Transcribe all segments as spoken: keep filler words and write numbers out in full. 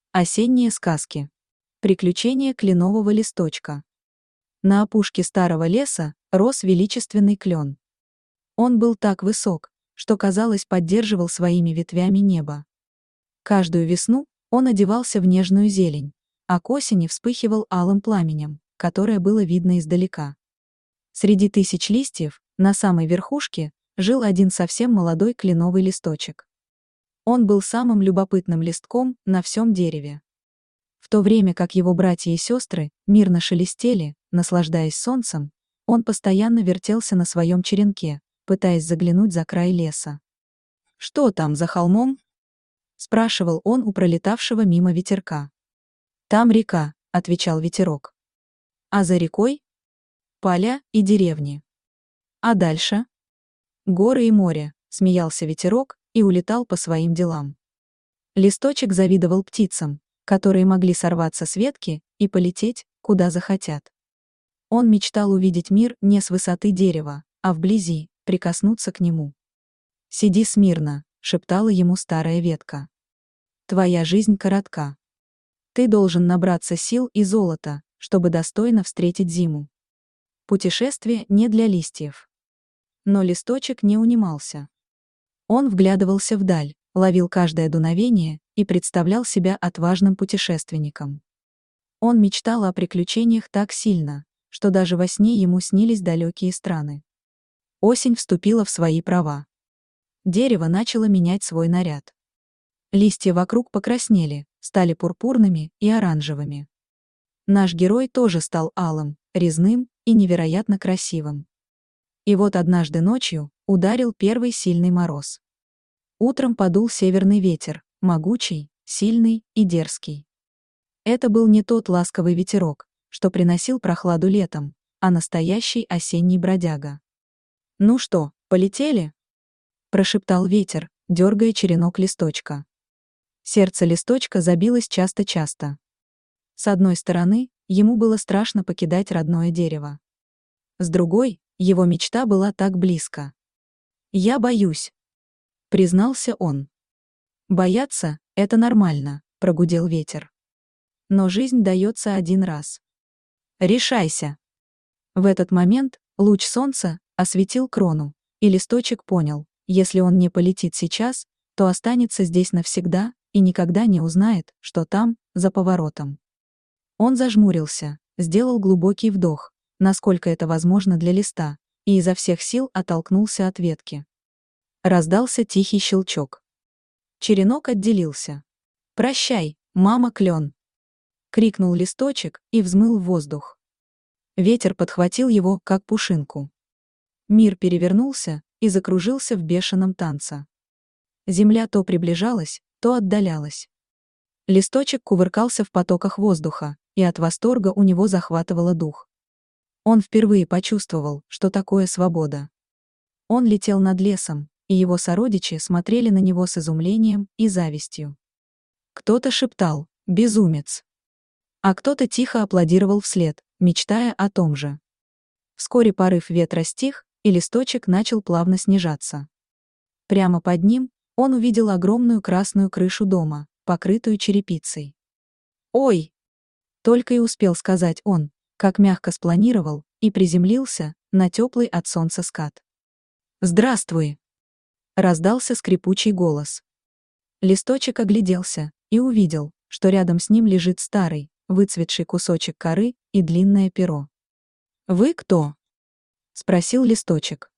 Осенние сказки. Приключения кленового листочка. На опушке старого леса рос величественный клен. Он был так высок, что, казалось, поддерживал своими ветвями небо. Каждую весну он одевался в нежную зелень, а к осени вспыхивал алым пламенем, которое было видно издалека. Среди тысяч листьев, на самой верхушке, жил один совсем молодой кленовый листочек. Он был самым любопытным листком на всем дереве. В то время как его братья и сестры мирно шелестели, наслаждаясь солнцем, он постоянно вертелся на своем черенке, пытаясь заглянуть за край леса. «Что там за холмом?» — спрашивал он у пролетавшего мимо ветерка. «Там река», — отвечал ветерок. «А за рекой? Поля и деревни. А дальше? Горы и море», — смеялся ветерок и улетал по своим делам. Листочек завидовал птицам, которые могли сорваться с ветки и полететь, куда захотят. Он мечтал увидеть мир не с высоты дерева, а вблизи, прикоснуться к нему. «Сиди смирно», — шептала ему старая ветка. «Твоя жизнь коротка. Ты должен набраться сил и золота, чтобы достойно встретить зиму. Путешествие не для листьев». Но листочек не унимался. Он вглядывался вдаль, ловил каждое дуновение и представлял себя отважным путешественником. Он мечтал о приключениях так сильно, что даже во сне ему снились далекие страны. Осень вступила в свои права. Дерево начало менять свой наряд. Листья вокруг покраснели, стали пурпурными и оранжевыми. Наш герой тоже стал алым, резным и невероятно красивым. И вот однажды ночью ударил первый сильный мороз. Утром подул северный ветер, могучий, сильный и дерзкий. Это был не тот ласковый ветерок, что приносил прохладу летом, а настоящий осенний бродяга. «Ну что, полетели?» — прошептал ветер, дергая черенок листочка. Сердце листочка забилось часто-часто. С одной стороны, ему было страшно покидать родное дерево. С другой, его мечта была так близко. «Я боюсь», — признался он. «Бояться — это нормально», — прогудел ветер. «Но жизнь дается один раз. Решайся». В этот момент луч солнца осветил крону, и листочек понял, если он не полетит сейчас, то останется здесь навсегда и никогда не узнает, что там, за поворотом. Он зажмурился, сделал глубокий вдох, насколько это возможно для листа, и изо всех сил оттолкнулся от ветки. Раздался тихий щелчок. Черенок отделился. «Прощай, мама клен!» — крикнул листочек и взмыл в воздух. Ветер подхватил его, как пушинку. Мир перевернулся и закружился в бешеном танце. Земля то приближалась, то отдалялась. Листочек кувыркался в потоках воздуха, и от восторга у него захватывало дух. Он впервые почувствовал, что такое свобода. Он летел над лесом, и его сородичи смотрели на него с изумлением и завистью. Кто-то шептал «безумец», а кто-то тихо аплодировал вслед, мечтая о том же. Вскоре порыв ветра стих, и листочек начал плавно снижаться. Прямо под ним он увидел огромную красную крышу дома, покрытую черепицей. «Ой!» — только и успел сказать он, как мягко спланировал и приземлился на теплый от солнца скат. «Здравствуй!» — раздался скрипучий голос. Листочек огляделся и увидел, что рядом с ним лежит старый, выцветший кусочек коры и длинное перо. «Вы кто?» — спросил листочек.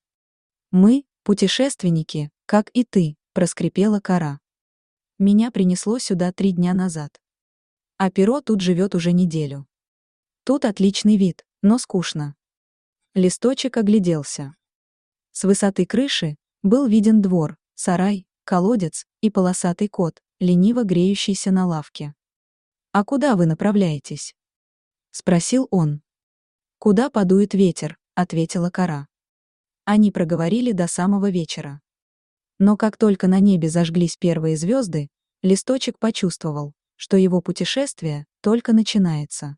«Мы — путешественники, как и ты», — проскрипела кора. «Меня принесло сюда три дня назад. А перо тут живет уже неделю. Тут отличный вид, но скучно». Листочек огляделся. С высоты крыши был виден двор, сарай, колодец и полосатый кот, лениво греющийся на лавке. «А куда вы направляетесь?» — спросил он. «Куда подует ветер», — ответила кора. Они проговорили до самого вечера. Но как только на небе зажглись первые звезды, листочек почувствовал, что его путешествие только начинается.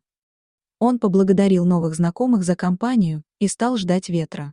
Он поблагодарил новых знакомых за компанию и стал ждать ветра.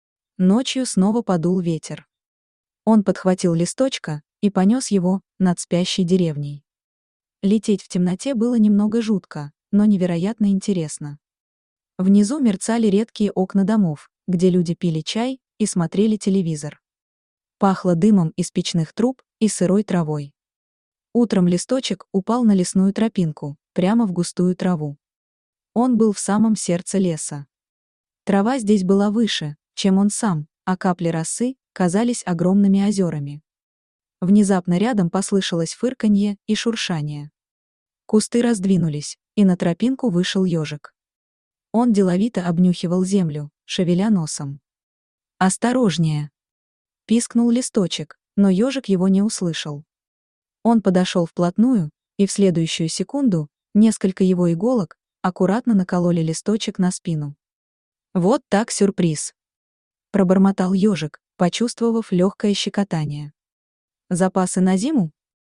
Ночью снова подул ветер. Он подхватил листочка и понес его над спящей деревней. Лететь в темноте было немного жутко, но невероятно интересно. Внизу мерцали редкие окна домов, где люди пили чай и смотрели телевизор. Пахло дымом из печных труб и сырой травой. Утром листочек упал на лесную тропинку, прямо в густую траву. Он был в самом сердце леса. Трава здесь была выше, чем он сам, а капли росы казались огромными озерами. Внезапно рядом послышалось фырканье и шуршание. Кусты раздвинулись, и на тропинку вышел ежик. Он деловито обнюхивал землю, шевеля носом. «Осторожнее!» — пискнул листочек, но ежик его не услышал. Он подошел вплотную, и в следующую секунду несколько его иголок аккуратно накололи листочек на спину. «Вот так сюрприз!» — пробормотал ежик, почувствовав легкое щекотание. «Запасы на зиму?»